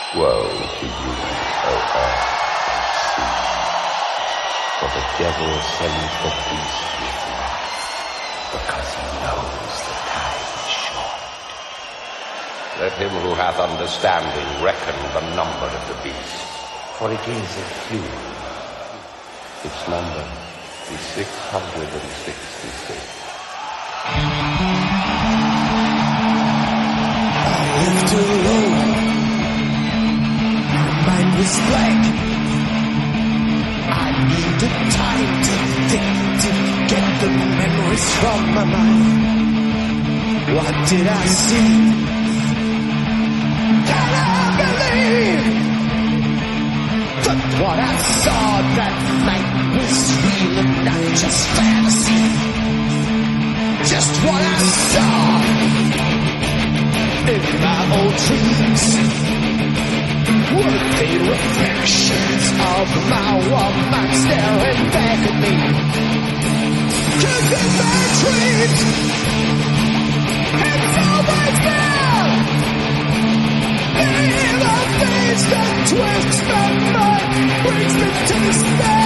Woe to you, O earth and sea, for the devil sends the beast with wrath, because he knows the time is short. Let him who hath understanding reckon the number of the beast, for it is a few. Its number is 666. I lived alone. My mind was blank. I needed time to think, to get the memories from my mind. What did I see? Can I believe that what I saw that night was real and not just fantasy? Just what I saw in my old dreams were the reflections of my woman staring back at me. 'Cause in my dreams, it's always there. The evil face that twists my mind brings me to despair.